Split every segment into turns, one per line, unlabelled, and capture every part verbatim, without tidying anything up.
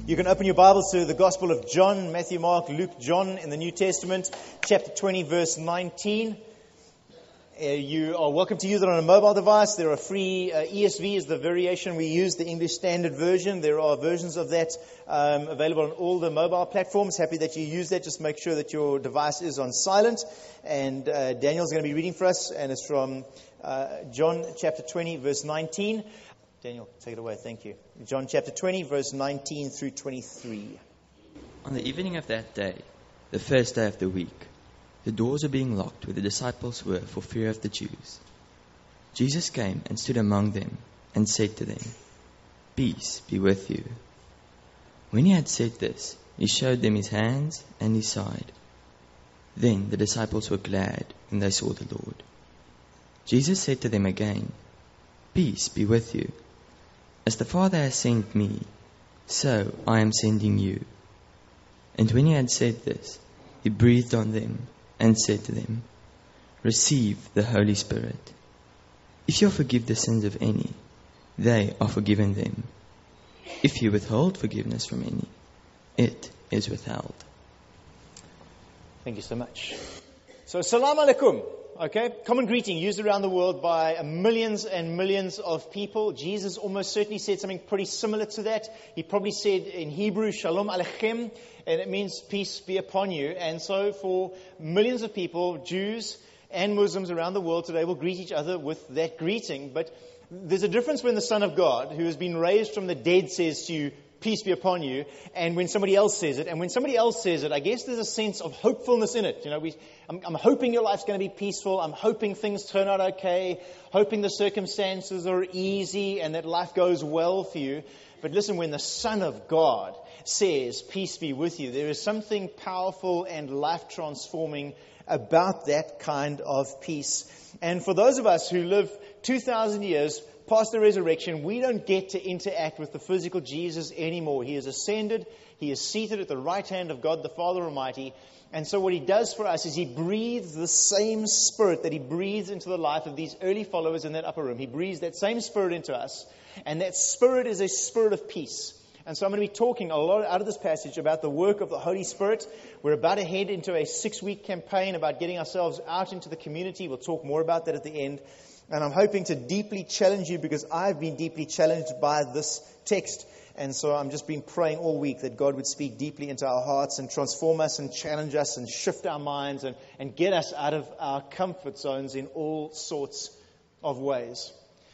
You can open your Bibles to the Gospel of John, Matthew, Mark, Luke, John in the New Testament, chapter twenty, verse nineteen. Uh, you are welcome to use it on a mobile device. There are free uh, E S V is the variation we use, the English Standard Version. There are versions of that um, available on all the mobile platforms. Happy that you use that. Just make sure that your device is on silent. And uh, Daniel's going to be reading for us, and it's from uh, John chapter twenty, verse nineteen. Daniel, take it away. Thank you. John chapter twenty, verse nineteen through twenty-three.
On the evening of that day, the first day of the week, the doors were being locked where the disciples were for fear of the Jews. Jesus came and stood among them and said to them, "Peace be with you." When he had said this, he showed them his hands and his side. Then the disciples were glad when they saw the Lord. Jesus said to them again, "Peace be with you. As the Father has sent me, so I am sending you." And when he had said this, he breathed on them and said to them, "Receive the Holy Spirit. If you forgive the sins of any, they are forgiven them. If you withhold forgiveness from any, it is withheld."
Thank you so much. So, salam alaikum. Okay, common greeting used around the world by millions and millions of people. Jesus almost certainly said something pretty similar to that. He probably said in Hebrew, "Shalom aleichem," and it means peace be upon you. And so for millions of people, Jews and Muslims around the world today will greet each other with that greeting. But there's a difference when the Son of God, who has been raised from the dead, says to you, "Peace be upon you," and when somebody else says it. And when somebody else says it, I guess there's a sense of hopefulness in it. You know, we, I'm, I'm hoping your life's going to be peaceful. I'm hoping things turn out okay. Hoping the circumstances are easy and that life goes well for you. But listen, when the Son of God says, "Peace be with you," there is something powerful and life-transforming about that kind of peace. And for those of us who live two thousand years past the resurrection, we don't get to interact with the physical Jesus anymore. He has ascended. He is seated at the right hand of God the Father Almighty. And so what he does for us is he breathes the same Spirit that he breathes into the life of these early followers in that upper room. He breathes that same Spirit into us. And that Spirit is a Spirit of peace. And so I'm going to be talking a lot out of this passage about the work of the Holy Spirit. We're about to head into a six-week campaign about getting ourselves out into the community. We'll talk more about that at the end. And I'm hoping to deeply challenge you because I've been deeply challenged by this text. And so I've just been praying all week that God would speak deeply into our hearts and transform us and challenge us and shift our minds and, and get us out of our comfort zones in all sorts of ways.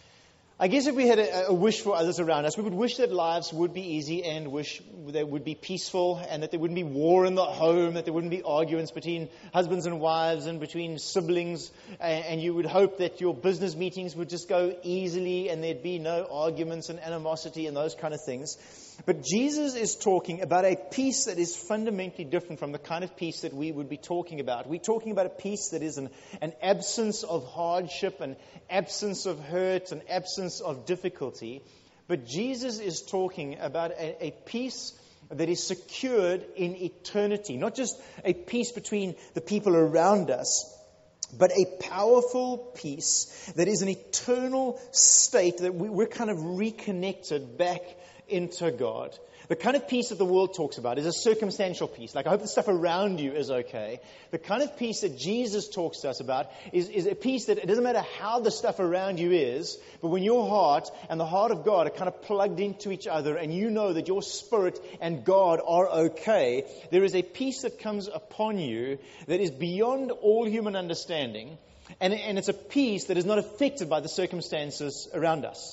I guess if we had a, a wish for others around us, we would wish that lives would be easy and wish they would be peaceful and that there wouldn't be war in the home, that there wouldn't be arguments between husbands and wives and between siblings, and, and you would hope that your business meetings would just go easily and there'd be no arguments and animosity and those kind of things. But Jesus is talking about a peace that is fundamentally different from the kind of peace that we would be talking about. We're talking about a peace that is an, an absence of hardship, an absence of hurt, an absence of difficulty. But Jesus is talking about a, a peace that is secured in eternity. Not just a peace between the people around us, but a powerful peace that is an eternal state that we, we're kind of reconnected back into God. The kind of peace that the world talks about is a circumstantial peace. Like, I hope the stuff around you is okay. The kind of peace that Jesus talks to us about is, is a peace that it doesn't matter how the stuff around you is, but when your heart and the heart of God are kind of plugged into each other and you know that your spirit and God are okay, there is a peace that comes upon you that is beyond all human understanding, and, and it's a peace that is not affected by the circumstances around us.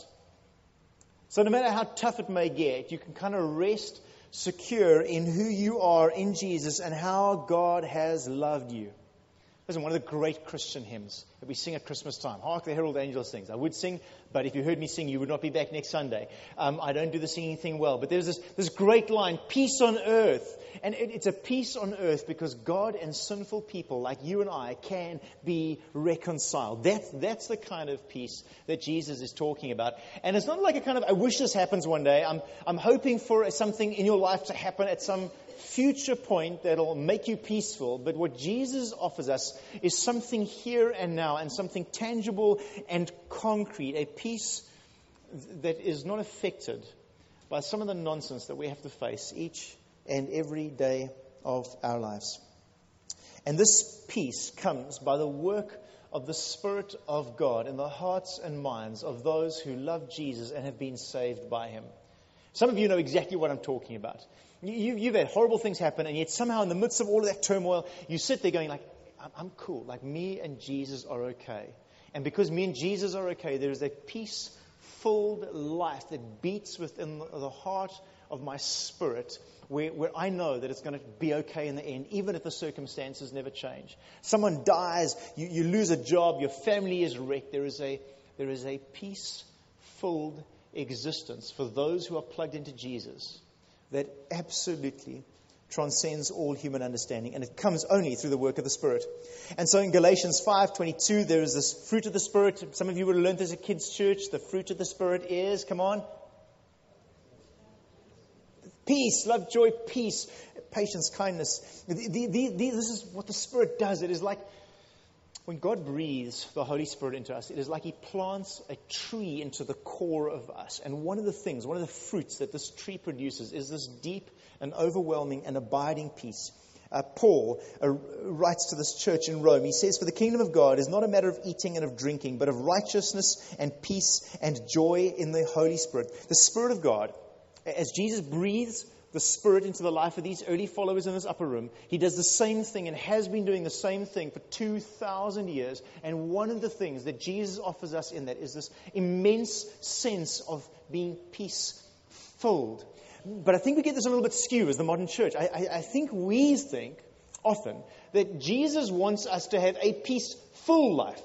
So no matter how tough it may get, you can kind of rest secure in who you are in Jesus and how God has loved you. Listen, one of the great Christian hymns that we sing at Christmas time, "Hark the Herald Angels Sings." I would sing, but if you heard me sing, you would not be back next Sunday. Um, I don't do the singing thing well. But there's this, this great line, "Peace on earth." And it, it's a peace on earth because God and sinful people like you and I can be reconciled. That, that's the kind of peace that Jesus is talking about. And it's not like a kind of, I wish this happens one day. I'm, I'm hoping for something in your life to happen at some future point that'll make you peaceful. But what Jesus offers us is something here and now and something tangible and concrete. A peace that is not affected by some of the nonsense that we have to face each and every day of our lives. And this peace comes by the work of the Spirit of God in the hearts and minds of those who love Jesus and have been saved by Him. Some of you know exactly what I'm talking about. You, you've had horrible things happen, and yet somehow in the midst of all of that turmoil, you sit there going like, I'm, I'm cool. Like, me and Jesus are okay. And because me and Jesus are okay, there is a peace-filled life that beats within the heart of my spirit, where, where I know that it's going to be okay in the end, even if the circumstances never change. Someone dies, you, you lose a job, your family is wrecked. There is a, there is a peace-filled existence for those who are plugged into Jesus that absolutely transcends all human understanding, and it comes only through the work of the Spirit. And so in Galatians five twenty-two, there is this fruit of the Spirit. Some of you would have learned this at kids' church. The fruit of the Spirit is, come on, peace, love, joy, peace, patience, kindness. The, the, the, the, this is what the Spirit does. It is like when God breathes the Holy Spirit into us, it is like He plants a tree into the core of us. And one of the things, one of the fruits that this tree produces is this deep and overwhelming and abiding peace. Uh, Paul uh, writes to this church in Rome. He says, "For the kingdom of God is not a matter of eating and of drinking, but of righteousness and peace and joy in the Holy Spirit." The Spirit of God, as Jesus breathes the Spirit into the life of these early followers in this upper room, He does the same thing and has been doing the same thing for two thousand years. And one of the things that Jesus offers us in that is this immense sense of being peace-filled. But I think we get this a little bit skew as the modern church. I, I, I think we think often that Jesus wants us to have a peaceful life.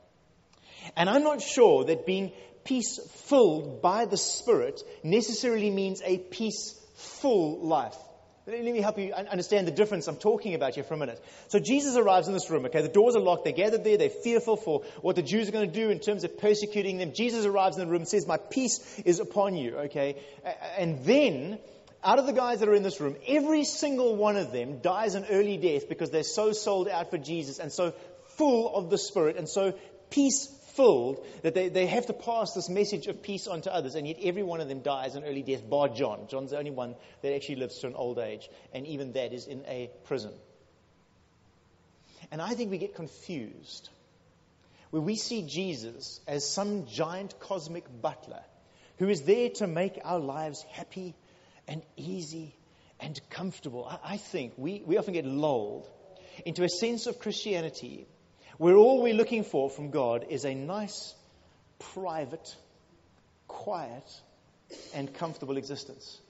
And I'm not sure that being peace-filled by the Spirit necessarily means a peaceful life. Let me help you understand the difference I'm talking about here for a minute. So Jesus arrives in this room, okay? The doors are locked. They're gathered there. They're fearful for what the Jews are going to do in terms of persecuting them. Jesus arrives in the room and says, "My peace is upon you," okay? And then, out of the guys that are in this room, every single one of them dies an early death because they're so sold out for Jesus and so full of the Spirit and so peaceful filled that they, they have to pass this message of peace on to others, and yet every one of them dies an early death, bar John. John's the only one that actually lives to an old age, and even that is in a prison. And I think we get confused where we see Jesus as some giant cosmic butler who is there to make our lives happy and easy and comfortable. I, I think we, we often get lulled into a sense of Christianity where all we're looking for from God is a nice, private, quiet, and comfortable existence.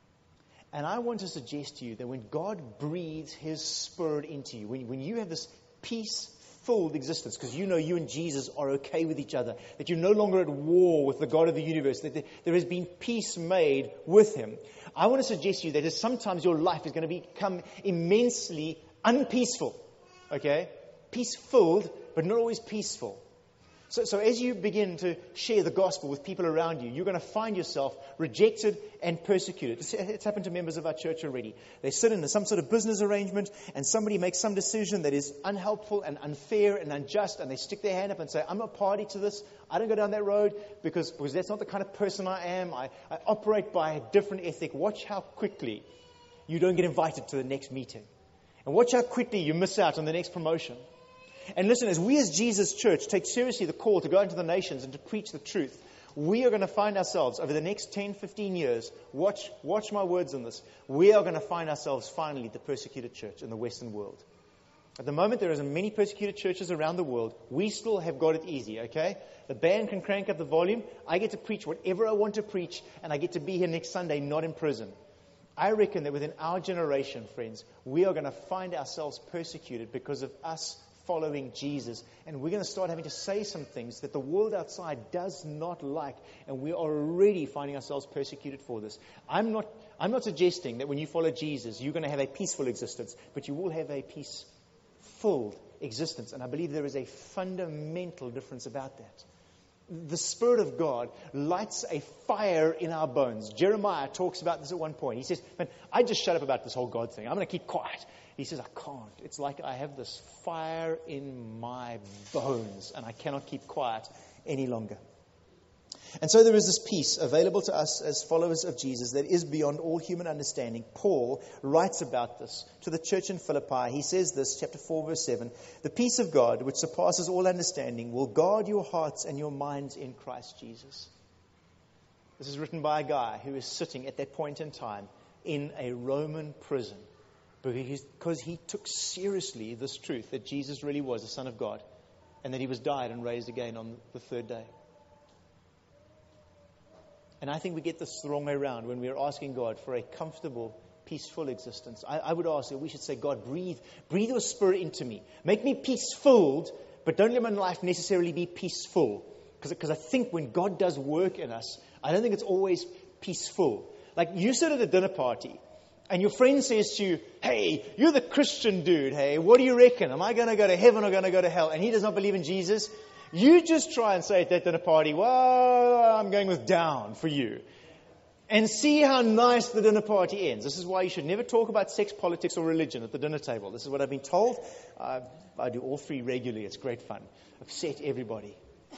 And I want to suggest to you that when God breathes His Spirit into you, when, when you have this peace-filled existence, because you know you and Jesus are okay with each other, that you're no longer at war with the God of the universe, that there has been peace made with Him, I want to suggest to you that sometimes your life is going to become immensely unpeaceful, okay? Peace-filled, but not always peaceful. So, so as you begin to share the gospel with people around you, you're going to find yourself rejected and persecuted. It's, it's happened to members of our church already. They sit in some sort of business arrangement and somebody makes some decision that is unhelpful and unfair and unjust, and they stick their hand up and say, "I'm not party to this. I don't go down that road because, because that's not the kind of person I am. I, I operate by a different ethic." Watch how quickly you don't get invited to the next meeting. And watch how quickly you miss out on the next promotion. And listen, as we as Jesus Church take seriously the call to go into the nations and to preach the truth, we are going to find ourselves over the next ten, fifteen years, watch, watch my words on this, we are going to find ourselves finally the persecuted church in the Western world. At the moment, there are many persecuted churches around the world. We still have got it easy, okay? The band can crank up the volume. I get to preach whatever I want to preach, and I get to be here next Sunday, not in prison. I reckon that within our generation, friends, we are going to find ourselves persecuted because of us following Jesus. And we're going to start having to say some things that the world outside does not like. And we're already finding ourselves persecuted for this. I'm not, I'm not suggesting that when you follow Jesus, you're going to have a peaceful existence, but you will have a peaceful existence. And I believe there is a fundamental difference about that. The Spirit of God lights a fire in our bones. Jeremiah talks about this at one point. He says, "Man, I just shut up about this whole God thing. I'm going to keep quiet." He says, "I can't. It's like I have this fire in my bones, and I cannot keep quiet any longer." And so there is this peace available to us as followers of Jesus that is beyond all human understanding. Paul writes about this to the church in Philippi. He says this, chapter four, verse seven, "The peace of God, which surpasses all understanding, will guard your hearts and your minds in Christ Jesus." This is written by a guy who is sitting at that point in time in a Roman prison because he took seriously this truth that Jesus really was the Son of God and that he was died and raised again on the third day. And I think we get this the wrong way around when we are asking God for a comfortable, peaceful existence. I, I would ask that we should say, God, breathe, breathe your Spirit into me. Make me peace-filled, but don't let my life necessarily be peaceful. Because I think when God does work in us, I don't think it's always peaceful. Like you sit at a dinner party and your friend says to you, "Hey, you're the Christian dude. Hey, what do you reckon? Am I going to go to heaven or going to go to hell?" And he does not believe in Jesus. You just try and say at that dinner party, "Well, I'm going with down for you." And see how nice the dinner party ends. This is why you should never talk about sex, politics, or religion at the dinner table. This is what I've been told. Uh, I do all three regularly. It's great fun. Upset everybody.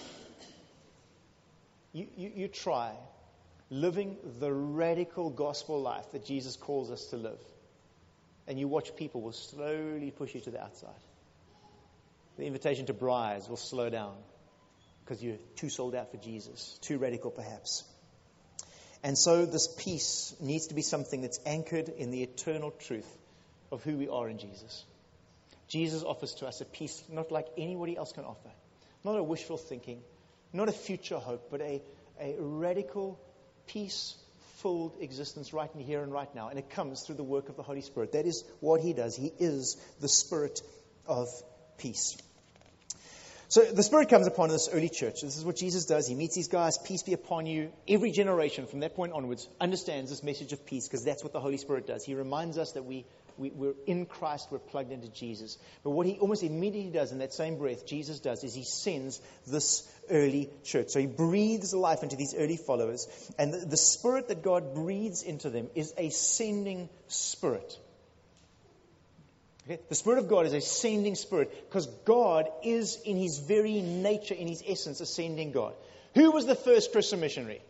You, you, you try living the radical gospel life that Jesus calls us to live. And you watch people will slowly push you to the outside. The invitation to brides will slow down because you're too sold out for Jesus, too radical perhaps. And so this peace needs to be something that's anchored in the eternal truth of who we are in Jesus. Jesus offers to us a peace not like anybody else can offer. Not a wishful thinking, not a future hope, but a, a radical, peace-filled existence right in here and right now. And it comes through the work of the Holy Spirit. That is what He does. He is the Spirit of peace. So the Spirit comes upon this early church. This is what Jesus does. He meets these guys. Peace be upon you. Every generation from that point onwards understands this message of peace because that's what the Holy Spirit does. He reminds us that we, we, we're in Christ. We're plugged into Jesus. But what He almost immediately does in that same breath, Jesus does, is He sends this early church. So He breathes life into these early followers. And the, the Spirit that God breathes into them is a sending Spirit. Okay? The Spirit of God is a sending Spirit because God is in His very nature, in His essence, a sending God. Who was the first Christian missionary?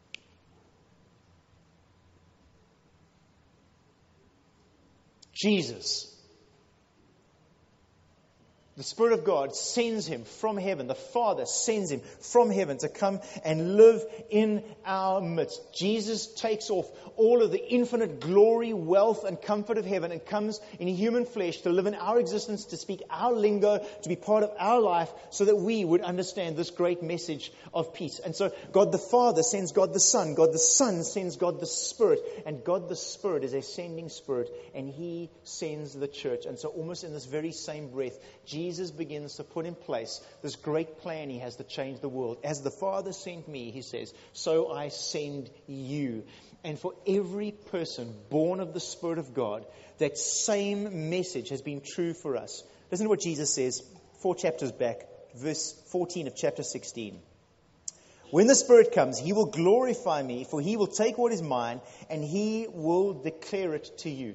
Jesus. The Spirit of God sends Him from heaven. The Father sends Him from heaven to come and live in our midst. Jesus takes off all of the infinite glory, wealth, and comfort of heaven and comes in human flesh to live in our existence, to speak our lingo, to be part of our life so that we would understand this great message of peace. And so God the Father sends God the Son. God the Son sends God the Spirit. And God the Spirit is a sending Spirit. And He sends the church. And so almost in this very same breath, Jesus Jesus begins to put in place this great plan He has to change the world. As the Father sent me, He says, so I send you. And for every person born of the Spirit of God, that same message has been true for us. Listen to what Jesus says four chapters back, verse fourteen of chapter sixteen. When the Spirit comes, He will glorify me, for He will take what is mine and He will declare it to you.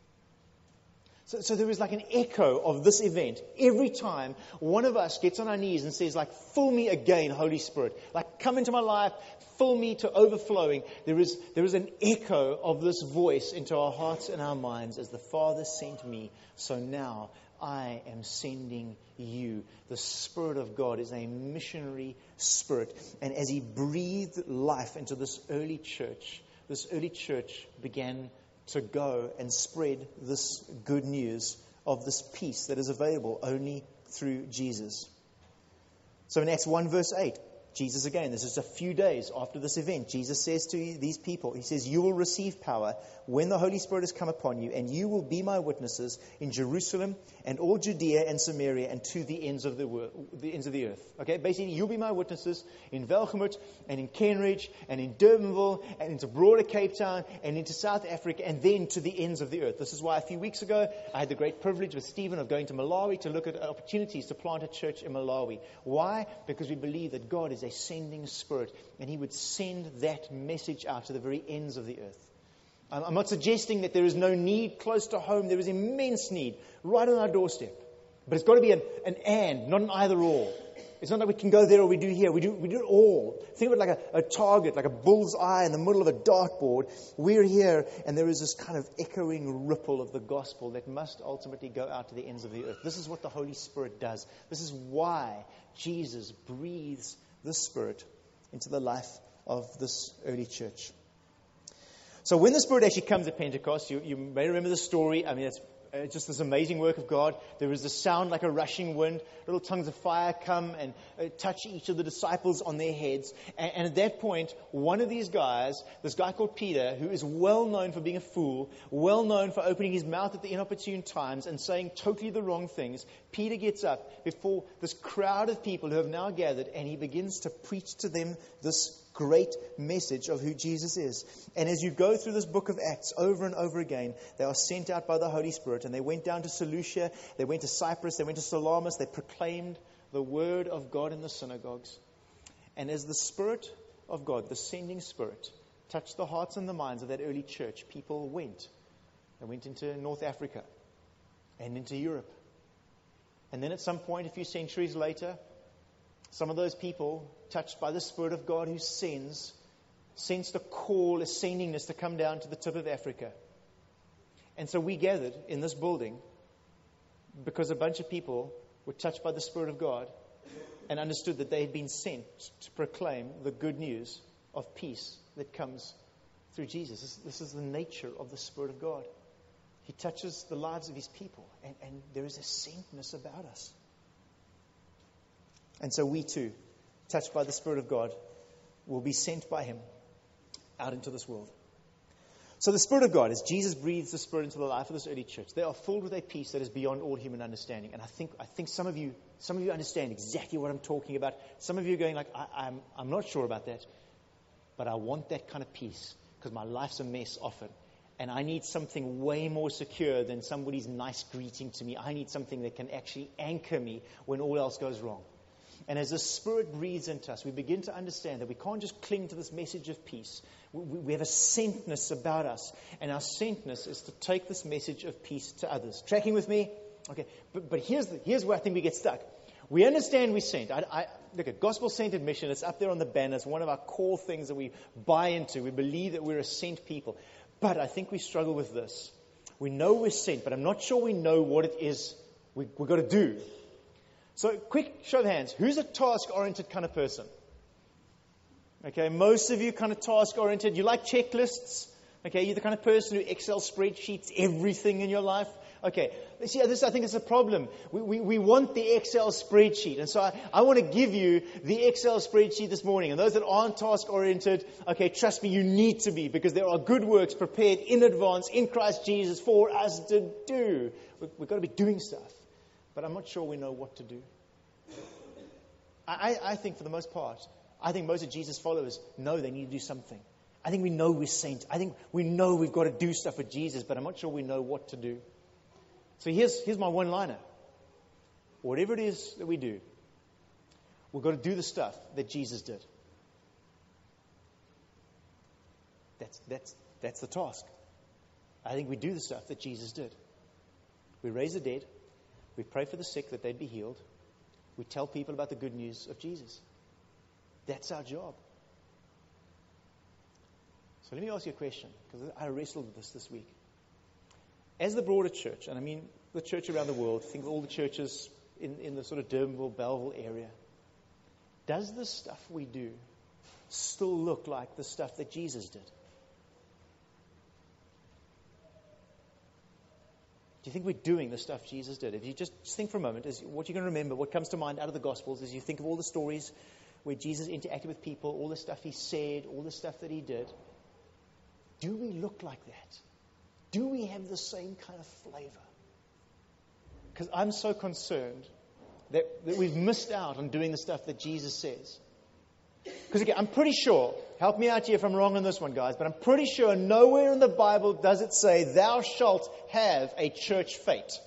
So, so there is like an echo of this event every time one of us gets on our knees and says, like, fill me again, Holy Spirit. Like, come into my life, fill me to overflowing. There is, there is an echo of this voice into our hearts and our minds as the Father sent me. So now I am sending you. The Spirit of God is a missionary spirit. And as He breathed life into this early church, this early church began to go and spread this good news of this peace that is available only through Jesus. So in Acts one verse eight, Jesus again, this is a few days after this event, Jesus says to these people, He says, you will receive power when the Holy Spirit has come upon you, and you will be my witnesses in Jerusalem and all Judea and Samaria and to the ends of the world, the ends of the earth. Okay, basically you'll be my witnesses in Velgemoot and in Kenridge and in Durbanville and into broader Cape Town and into South Africa and then to the ends of the earth. This is why a few weeks ago I had the great privilege with Stephen of going to Malawi to look at opportunities to plant a church in Malawi. Why? Because we believe that God is a sending Spirit and He would send that message out to the very ends of the earth. I'm not suggesting that there is no need close to home. There is immense need right on our doorstep. But it's got to be an, an and, not an either or. It's not like we can go there or we do here. We do, we do it all. Think of it like a, a target, like a bull's eye in the middle of a dartboard. We're here, and there is this kind of echoing ripple of the gospel that must ultimately go out to the ends of the earth. This is what the Holy Spirit does. This is why Jesus breathes the Spirit into the life of this early church. So when the Spirit actually comes at Pentecost, you, you may remember the story. I mean, it's uh, just this amazing work of God. There was a sound like a rushing wind. Little tongues of fire come and uh, touch each of the disciples on their heads. And, and at that point, one of these guys, this guy called Peter, who is well known for being a fool, well known for opening his mouth at the inopportune times and saying totally the wrong things, Peter gets up before this crowd of people who have now gathered, and he begins to preach to them this great message of who Jesus is. And as you go through this book of Acts over and over again, they are sent out by the Holy Spirit, and they went down to Seleucia, they went to Cyprus, they went to Salamis, they proclaimed the word of God in the synagogues. And as the Spirit of God, the sending Spirit, touched the hearts and the minds of that early church, people went. They went into North Africa and into Europe. And then at some point, a few centuries later, some of those people, touched by the Spirit of God who sends, sensed a call, a sendingness to come down to the tip of Africa. And so we gathered in this building because a bunch of people were touched by the Spirit of God and understood that they had been sent to proclaim the good news of peace that comes through Jesus. This, this is the nature of the Spirit of God. He touches the lives of His people, and, and there is a sentness about us. And so we too, touched by the Spirit of God, will be sent by Him out into this world. So the Spirit of God, as Jesus breathes the Spirit into the life of this early church, they are filled with a peace that is beyond all human understanding. And I think I think some of you some of you understand exactly what I'm talking about. Some of you are going like, I, I'm I'm not sure about that, but I want that kind of peace because my life's a mess often. And I need something way more secure than somebody's nice greeting to me. I need something that can actually anchor me when all else goes wrong. And as the Spirit breathes into us, we begin to understand that we can't just cling to this message of peace. We, we have a sentness about us. And our sentness is to take this message of peace to others. Tracking with me? Okay, but, but here's, the, here's where I think we get stuck. We understand we're sent. I, I, look at gospel-centered mission. It's up there on the banner. It's one of our core things that we buy into. We believe that we're a sent people. But I think we struggle with this. We know we're sent, but I'm not sure we know what it is we, we've got to do. So, quick show of hands. Who's a task-oriented kind of person? Okay, most of you kind of task-oriented. You like checklists? Okay, you're the kind of person who Excel spreadsheets everything in your life? Okay, see, this I think is a problem. We, we, we want the Excel spreadsheet. And so I, I want to give you the Excel spreadsheet this morning. And those that aren't task-oriented, okay, trust me, you need to be, because there are good works prepared in advance in Christ Jesus for us to do. We, we've got to be doing stuff. But I'm not sure we know what to do. I, I think for the most part, I think most of Jesus' followers know they need to do something. I think we know we're sent. I think we know we've got to do stuff with Jesus, but I'm not sure we know what to do. So here's, here's my one-liner. Whatever it is that we do, we've got to do the stuff that Jesus did. That's, that's, that's the task. I think we do the stuff that Jesus did. We raise the dead. We pray for the sick that they'd be healed. We tell people about the good news of Jesus. That's our job. So let me ask you a question, because I wrestled with this this week. As the broader church, and I mean the church around the world, think of all the churches in, in the sort of Durbanville, Belleville area, does the stuff we do still look like the stuff that Jesus did? Do you think we're doing the stuff Jesus did? If you just think for a moment, is what you're going to remember, what comes to mind out of the Gospels, as you think of all the stories where Jesus interacted with people, all the stuff He said, all the stuff that He did. Do we look like that? Do we have the same kind of flavor? Because I'm so concerned that, that we've missed out on doing the stuff that Jesus says. Because again, I'm pretty sure, help me out here if I'm wrong on this one, guys, but I'm pretty sure nowhere in the Bible does it say, thou shalt have a church fete.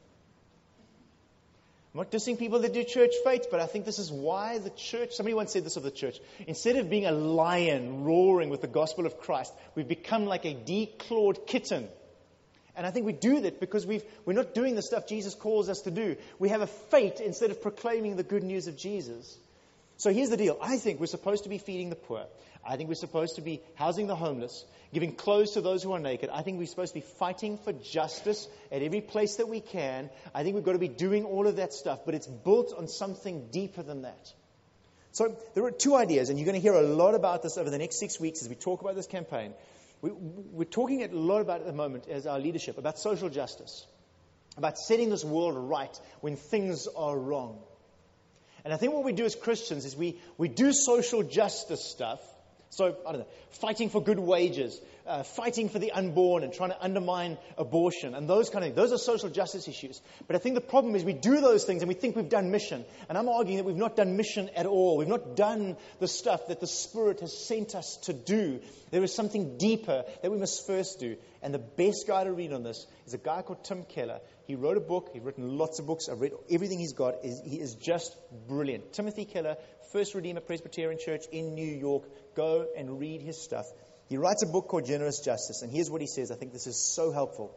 I'm not dissing people that do church fates, but I think this is why the church, somebody once said this of the church, instead of being a lion roaring with the gospel of Christ, we've become like a declawed kitten. And I think we do that because we've, we're not doing the stuff Jesus calls us to do. We have a fate instead of proclaiming the good news of Jesus. So here's the deal. I think we're supposed to be feeding the poor. I think we're supposed to be housing the homeless, giving clothes to those who are naked. I think we're supposed to be fighting for justice at every place that we can. I think we've got to be doing all of that stuff, but it's built on something deeper than that. So there are two ideas, and you're going to hear a lot about this over the next six weeks as we talk about this campaign. We, we're talking a lot about it at the moment as our leadership, about social justice, about setting this world right when things are wrong. And I think what we do as Christians is we, we do social justice stuff. So, I don't know, fighting for good wages, uh, fighting for the unborn and trying to undermine abortion and those kind of things. Those are social justice issues. But I think the problem is we do those things and we think we've done mission. And I'm arguing that we've not done mission at all. We've not done the stuff that the Spirit has sent us to do. There is something deeper that we must first do. And the best guy to read on this is a guy called Tim Keller. He wrote a book. He's written lots of books. I've read everything he's got. He is just brilliant. Timothy Keller, First Redeemer Presbyterian Church in New York. Go and read his stuff. He writes a book called Generous Justice. And here's what he says. I think this is so helpful.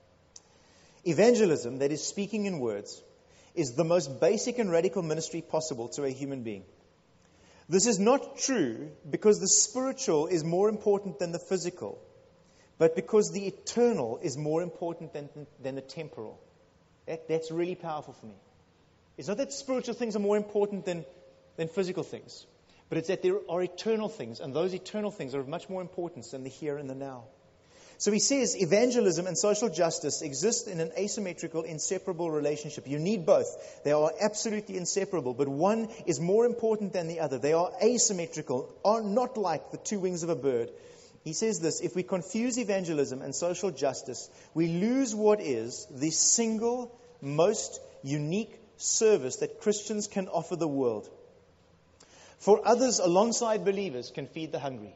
Evangelism, that is speaking in words, is the most basic and radical ministry possible to a human being. This is not true because the spiritual is more important than the physical, but because the eternal is more important than, than the temporal. That, that's really powerful for me. It's not that spiritual things are more important than, than physical things, but it's that there are eternal things, and those eternal things are of much more importance than the here and the now. So he says evangelism and social justice exist in an asymmetrical, inseparable relationship. You need both. They are absolutely inseparable, but one is more important than the other. They are asymmetrical, are not like the two wings of a bird. He says this: if we confuse evangelism and social justice, we lose what is the single most unique service that Christians can offer the world. For others alongside believers can feed the hungry.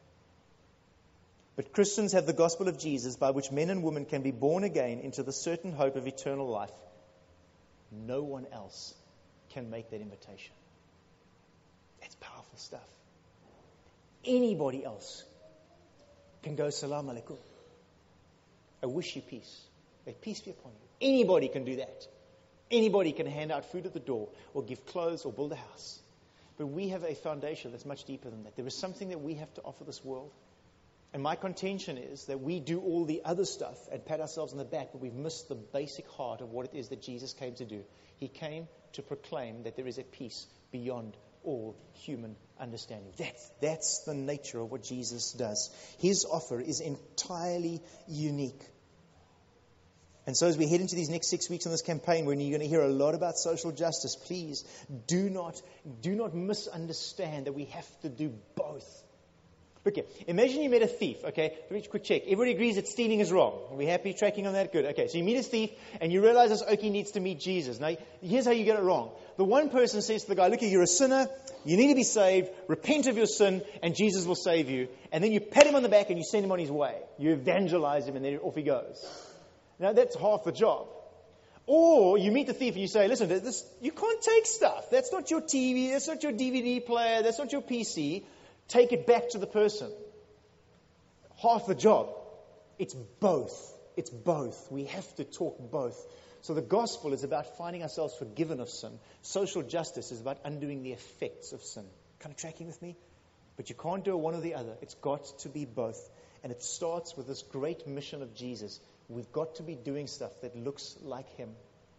But Christians have the gospel of Jesus by which men and women can be born again into the certain hope of eternal life. No one else can make that invitation. That's powerful stuff. Anybody else can go, Salam alaikum. I wish you peace. May peace be upon you. Anybody can do that. Anybody can hand out food at the door or give clothes or build a house. But we have a foundation that's much deeper than that. There is something that we have to offer this world. And my contention is that we do all the other stuff and pat ourselves on the back, but we've missed the basic heart of what it is that Jesus came to do. He came to proclaim that there is a peace beyond all human understanding. That's, that's the nature of what Jesus does. His offer is entirely unique. And so as we head into these next six weeks on this campaign, when you're going to hear a lot about social justice, please do not, do not misunderstand that we have to do both. Okay, imagine you met a thief, okay? Quick check. Everybody agrees that stealing is wrong. Are we happy tracking on that? Good. Okay, so you meet a thief and you realize this Okie needs to meet Jesus. Now, here's how you get it wrong. The one person says to the guy, look, you're a sinner, you need to be saved, repent of your sin, and Jesus will save you. And then you pat him on the back and you send him on his way. You evangelize him and then off he goes. Now, that's half the job. Or you meet the thief and you say, listen, this, you can't take stuff. That's not your T V, that's not your D V D player, that's not your P C. Take it back to the person. Half the job. It's both. It's both. We have to talk both. So the gospel is about finding ourselves forgiven of sin. Social justice is about undoing the effects of sin. Kind of tracking with me? But you can't do one or the other. It's got to be both. And it starts with this great mission of Jesus. We've got to be doing stuff that looks like him.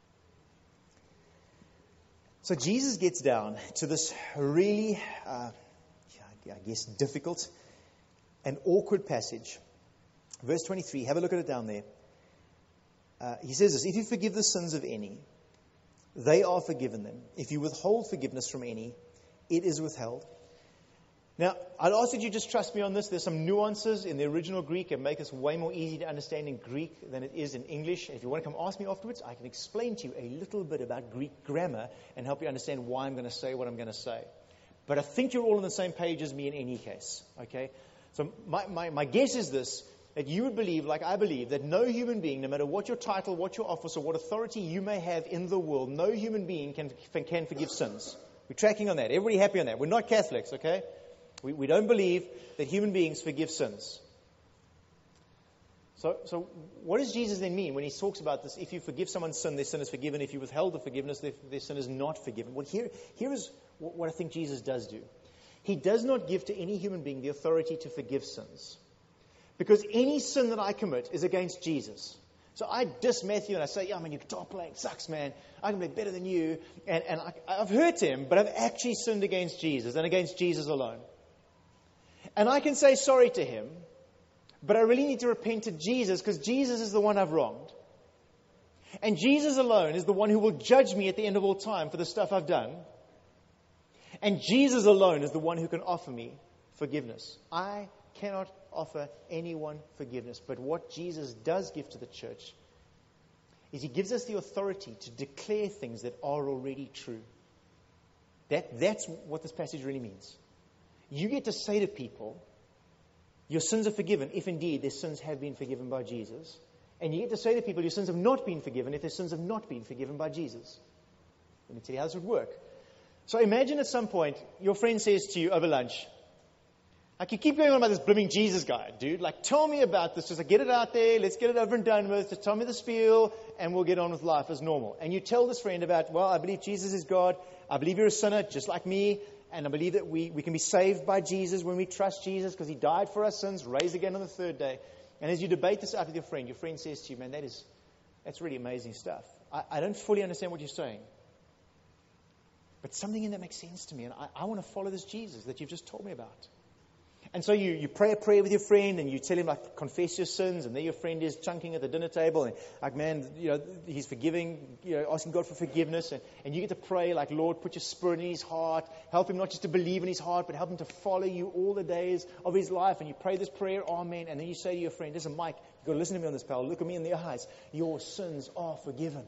So Jesus gets down to this really... Uh, I guess, difficult and awkward passage. Verse twenty-three, have a look at it down there. Uh, he says this: if you forgive the sins of any, they are forgiven them. If you withhold forgiveness from any, it is withheld. Now, I'd ask that you just trust me on this. There's some nuances in the original Greek that make this way more easy to understand in Greek than it is in English. If you want to come ask me afterwards, I can explain to you a little bit about Greek grammar and help you understand why I'm going to say what I'm going to say. But I think you're all on the same page as me in any case, okay? So my, my, my guess is this, that you would believe, like I believe, that no human being, no matter what your title, what your office, or what authority you may have in the world, no human being can, can forgive sins. We're tracking on that. Everybody happy on that? We're not Catholics, okay? We, we don't believe that human beings forgive sins. So, so what does Jesus then mean when he talks about this? If you forgive someone's sin, their sin is forgiven. If you withhold the forgiveness, their, their sin is not forgiven. Well, here, here is what, what I think Jesus does do. He does not give to any human being the authority to forgive sins. Because any sin that I commit is against Jesus. So I diss Matthew and I say, yeah, man, your guitar playing sucks, man. I can play better than you. And, and I, I've hurt him, but I've actually sinned against Jesus and against Jesus alone. And I can say sorry to him, but I really need to repent to Jesus because Jesus is the one I've wronged. And Jesus alone is the one who will judge me at the end of all time for the stuff I've done. And Jesus alone is the one who can offer me forgiveness. I cannot offer anyone forgiveness. But what Jesus does give to the church is he gives us the authority to declare things that are already true. That, that's what this passage really means. You get to say to people, your sins are forgiven if indeed their sins have been forgiven by Jesus. And you get to say to people, your sins have not been forgiven if their sins have not been forgiven by Jesus. Let me tell you how this would work. So imagine at some point, your friend says to you over lunch, like, you keep going on about this blooming Jesus guy, dude. Like, tell me about this. Just like, get it out there. Let's get it over and done with. Just tell me the spiel, and we'll get on with life as normal. And you tell this friend about, well, I believe Jesus is God. I believe you're a sinner, just like me. And I believe that we, we can be saved by Jesus when we trust Jesus because he died for our sins, raised again on the third day. And as you debate this out with your friend, your friend says to you, man, that is, that's really amazing stuff. I, I don't fully understand what you're saying. But something in that makes sense to me. And I, I want to follow this Jesus that you've just told me about. And so you, you pray a prayer with your friend and you tell him, like, confess your sins. And there your friend is chunking at the dinner table. And like, man, you know, he's forgiving, you know, asking God for forgiveness. And, and you get to pray, like, Lord, put your spirit in his heart. Help him not just to believe in his heart, but help him to follow you all the days of his life. And you pray this prayer, amen. And then you say to your friend, listen, Mike, you've got to listen to me on this, pal. Look at me in the eyes. Your sins are forgiven.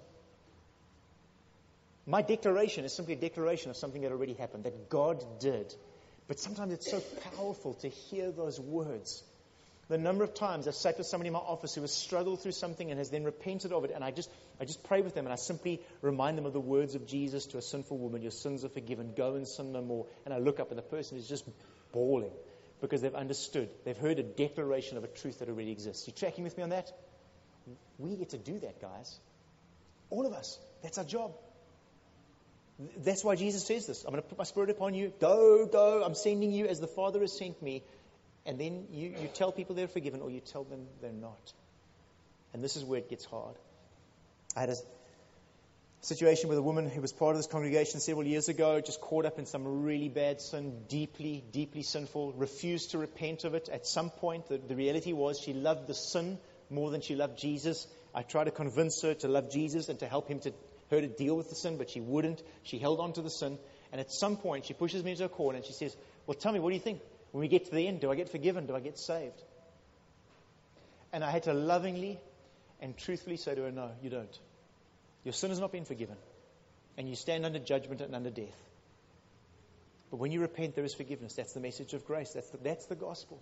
My declaration is simply a declaration of something that already happened, that God did. But sometimes it's so powerful to hear those words. The number of times I've sat with somebody in my office who has struggled through something and has then repented of it, and I just I just pray with them and I simply remind them of the words of Jesus to a sinful woman, your sins are forgiven, go and sin no more. And I look up and the person is just bawling because they've understood. They've heard a declaration of a truth that already exists. You tracking with me on that? We get to do that, guys. All of us. That's our job. That's why Jesus says this. I'm going to put my spirit upon you. Go, go. I'm sending you as the Father has sent me. And then you, you tell people they're forgiven or you tell them they're not. And this is where it gets hard. I had a situation with a woman who was part of this congregation several years ago, just caught up in some really bad sin, deeply, deeply sinful, refused to repent of it. At some point, the, the reality was she loved the sin more than she loved Jesus. I tried to convince her to love Jesus and to help him to her to deal with the sin, but she wouldn't. She held on to the sin. And at some point, she pushes me into a corner and she says, well, tell me, what do you think? When we get to the end, do I get forgiven? Do I get saved? And I had to lovingly and truthfully say to her, no, you don't. Your sin has not been forgiven. And you stand under judgment and under death. But when you repent, there is forgiveness. That's the message of grace. That's the, that's the gospel.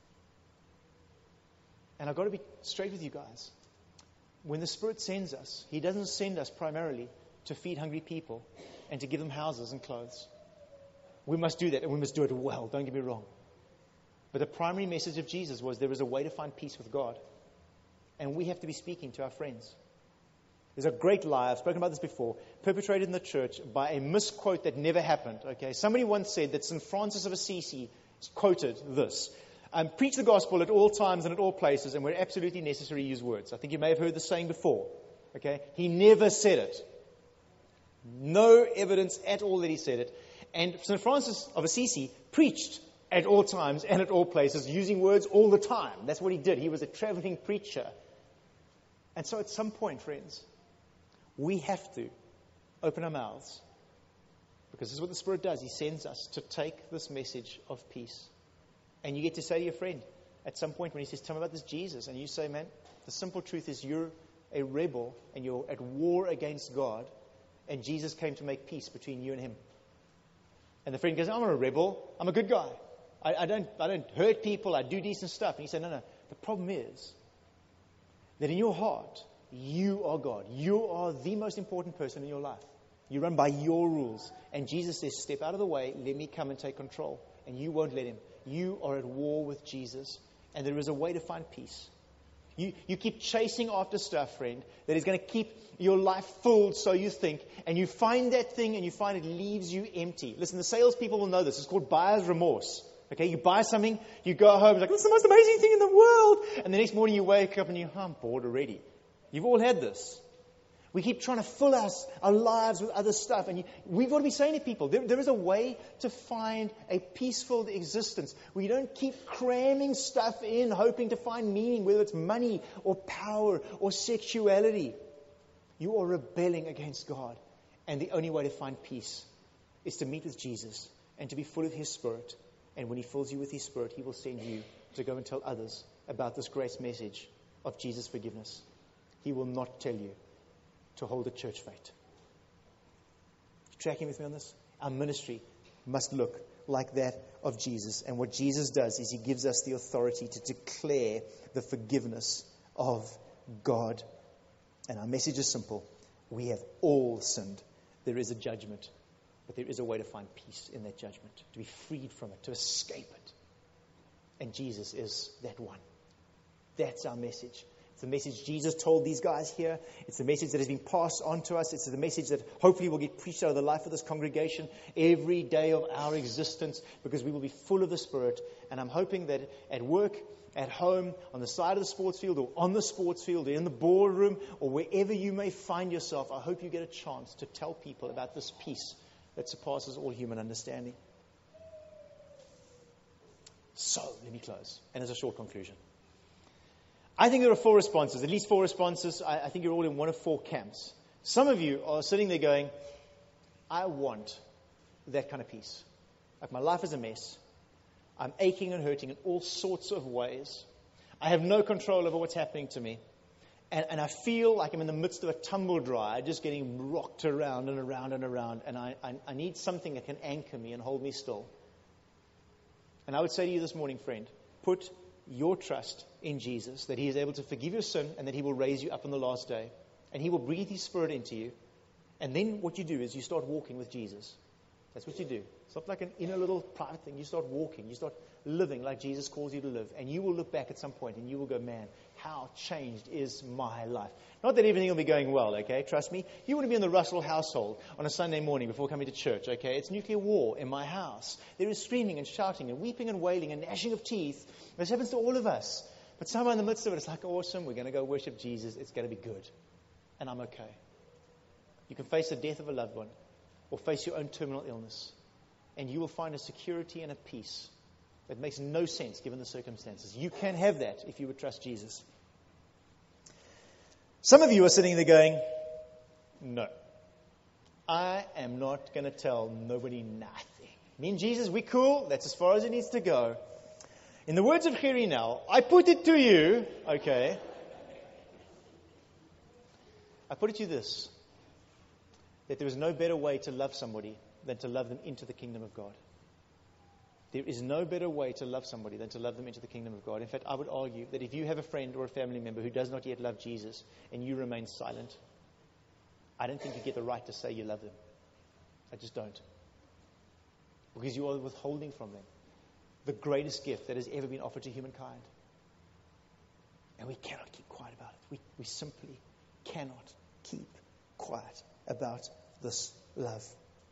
And I've got to be straight with you guys. When the Spirit sends us, He doesn't send us primarily to feed hungry people and to give them houses and clothes. We must do that, and we must do it well, don't get me wrong. But the primary message of Jesus was there is a way to find peace with God. And we have to be speaking to our friends. There's a great lie, I've spoken about this before, perpetrated in the church by a misquote that never happened. Okay, somebody once said that Saint Francis of Assisi quoted this. Um, preach the gospel at all times and at all places, and where absolutely necessary, use words. I think you may have heard the saying before. Okay, he never said it. No evidence at all that he said it. And Saint Francis of Assisi preached at all times and at all places, using words all the time. That's what he did. He was a traveling preacher. And so at some point, friends, we have to open our mouths. Because this is what the Spirit does. He sends us to take this message of peace. And you get to say to your friend, at some point when he says, tell me about this Jesus, and you say, man, the simple truth is you're a rebel and you're at war against God, and Jesus came to make peace between you and him. And the friend goes, I'm not a rebel, I'm a good guy. I, I don't I don't hurt people, I do decent stuff. And you say, no, no, the problem is that in your heart, you are God. You are the most important person in your life. You run by your rules. And Jesus says, step out of the way, let me come and take control. And you won't let him. You are at war with Jesus, and there is a way to find peace. You, you keep chasing after stuff, friend, that is going to keep your life full, so you think, and you find that thing and you find it leaves you empty. Listen, the salespeople will know this. It's called buyer's remorse. Okay, you buy something, you go home, it's like, this is the most amazing thing in the world. And the next morning you wake up and you, oh, I'm bored already. You've all had this. We keep trying to fill us, our lives with other stuff. And you, we've got to be saying to people, there, there is a way to find a peaceful existence where you don't keep cramming stuff in, hoping to find meaning, whether it's money or power or sexuality. You are rebelling against God. And the only way to find peace is to meet with Jesus and to be full of His Spirit. And when He fills you with His Spirit, He will send you to go and tell others about this grace message of Jesus' forgiveness. He will not tell you to hold a church fete. You tracking with me on this? Our ministry must look like that of Jesus. And what Jesus does is He gives us the authority to declare the forgiveness of God. And our message is simple. We have all sinned. There is a judgment, but there is a way to find peace in that judgment, to be freed from it, to escape it. And Jesus is that one. That's our message. It's the message Jesus told these guys here. It's the message that has been passed on to us. It's the message that hopefully will get preached out of the life of this congregation every day of our existence, because we will be full of the Spirit. And I'm hoping that at work, at home, on the side of the sports field, or on the sports field, or in the boardroom, or wherever you may find yourself, I hope you get a chance to tell people about this peace that surpasses all human understanding. So, let me close. And as a short conclusion, I think there are four responses, at least four responses. I, I think you're all in one of four camps. Some of you are sitting there going, I want that kind of peace. Like, my life is a mess. I'm aching and hurting in all sorts of ways. I have no control over what's happening to me. And, and I feel like I'm in the midst of a tumble dry, just getting rocked around and around and around. And I, I, I need something that can anchor me and hold me still. And I would say to you this morning, friend, put your trust in Jesus, that He is able to forgive your sin and that He will raise you up on the last day. And He will breathe His Spirit into you. And then what you do is you start walking with Jesus. That's what you do. It's not like an inner little private thing. You start walking. You start living like Jesus calls you to live. And you will look back at some point and you will go, man, how changed is my life? Not that everything will be going well, okay? Trust me. You wouldn't be in the Russell household on a Sunday morning before coming to church, okay? It's nuclear war in my house. There is screaming and shouting and weeping and wailing and gnashing of teeth. This happens to all of us. But somewhere in the midst of it, it's like, awesome, we're going to go worship Jesus. It's going to be good. And I'm okay. You can face the death of a loved one or face your own terminal illness. And you will find a security and a peace that makes no sense given the circumstances. You can have that if you would trust Jesus. Some of you are sitting there going, no, I am not going to tell nobody nothing. Me and Jesus, we cool. That's as far as it needs to go. In the words of Gerry Nel, I put it to you, okay. I put it to you this, that there is no better way to love somebody than to love them into the kingdom of God. There is no better way to love somebody than to love them into the kingdom of God. In fact, I would argue that if you have a friend or a family member who does not yet love Jesus and you remain silent, I don't think you get the right to say you love them. I just don't. Because you are withholding from them the greatest gift that has ever been offered to humankind. And we cannot keep quiet about it. We, we simply cannot keep quiet about this love.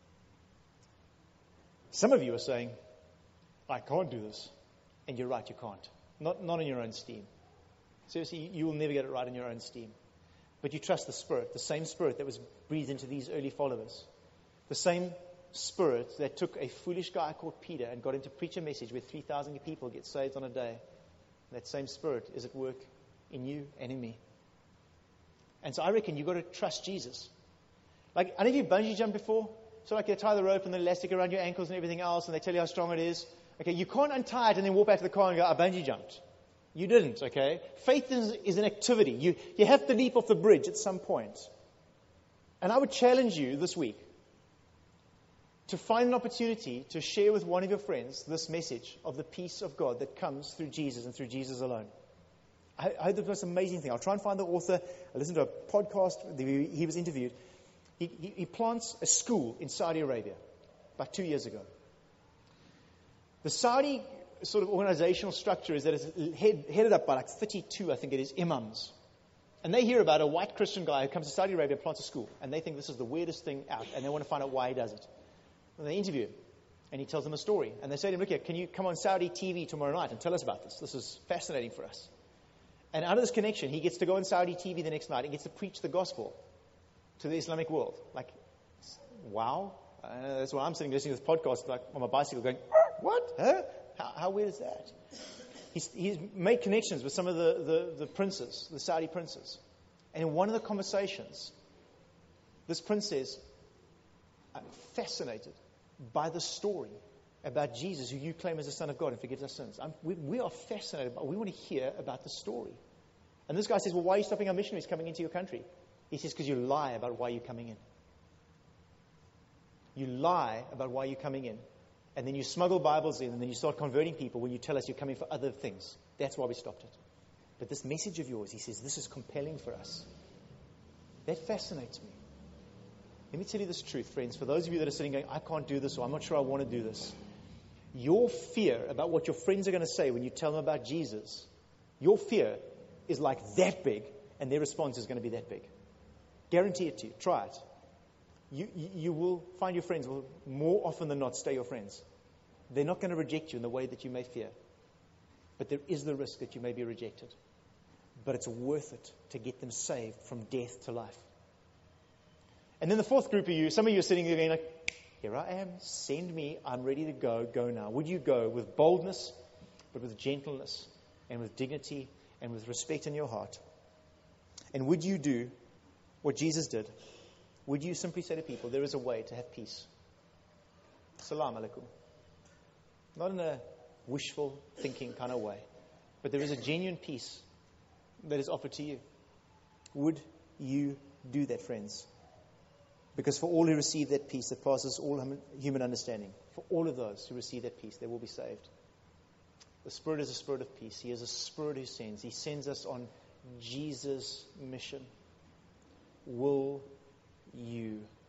Some of you are saying, I can't do this. And you're right, you can't. Not, not in your own steam. Seriously, you will never get it right in your own steam. But you trust the Spirit, the same Spirit that was breathed into these early followers. The same Spirit that took a foolish guy called Peter and got him to preach a message where three thousand people get saved on a day. That same Spirit is at work in you and in me. And so I reckon you've got to trust Jesus. Like, I know you bungee jumped before. So like they tie the rope and the elastic around your ankles and everything else, and they tell you how strong it is. Okay, you can't untie it and then walk back to the car and go, I bungee jumped. You didn't, okay? Faith is, is an activity. You, you have to leap off the bridge at some point. And I would challenge you this week to find an opportunity to share with one of your friends this message of the peace of God that comes through Jesus and through Jesus alone. I, I heard the most amazing thing. I'll try and find the author. I listened to a podcast. He was interviewed. He, he, he plants a school in Saudi Arabia about two years ago. The Saudi sort of organizational structure is that it's head, headed up by like thirty-two, I think it is, imams. And they hear about a white Christian guy who comes to Saudi Arabia, plants a school, and they think this is the weirdest thing out, and they want to find out why he does it. And they interview him, and he tells them a story. And they say to him, look here, can you come on Saudi T V tomorrow night and tell us about this? This is fascinating for us. And out of this connection, he gets to go on Saudi T V the next night and gets to preach the gospel to the Islamic world. Like, wow. Uh, that's why I'm sitting listening to this podcast like on my bicycle going, what? Huh? How, how weird is that? He's, he's made connections with some of the, the, the princes, the Saudi princes. And in one of the conversations, this prince says, I'm fascinated by the story about Jesus, who you claim as the Son of God and forgives our sins. I'm, we, we are fascinated by, we want to hear about the story. And this guy says, well, why are you stopping our missionaries coming into your country? He says, because you lie about why you're coming in. You lie about why you're coming in. And then you smuggle Bibles in, and then you start converting people when you tell us you're coming for other things. That's why we stopped it. But this message of yours, he says, this is compelling for us. That fascinates me. Let me tell you this truth, friends. For those of you that are sitting going, I can't do this, or I'm not sure I want to do this. Your fear about what your friends are going to say when you tell them about Jesus, your fear is like that big, and their response is going to be that big. Guarantee it to you. Try it. You, you, you will find your friends will more often than not stay your friends. They're not going to reject you in the way that you may fear. But there is the risk that you may be rejected. But it's worth it to get them saved from death to life. And then the fourth group of you, some of you are sitting there going like, here I am, send me, I'm ready to go, go now. Would you go with boldness, but with gentleness and with dignity and with respect in your heart? And would you do what Jesus did? Would you simply say to people, there is a way to have peace? Salam alaikum. Not in a wishful thinking kind of way, but there is a genuine peace that is offered to you. Would you do that, friends? Because for all who receive that peace that passes all human understanding, for all of those who receive that peace, they will be saved. The Spirit is a Spirit of peace. He is a Spirit who sends. He sends us on Jesus' mission. Will you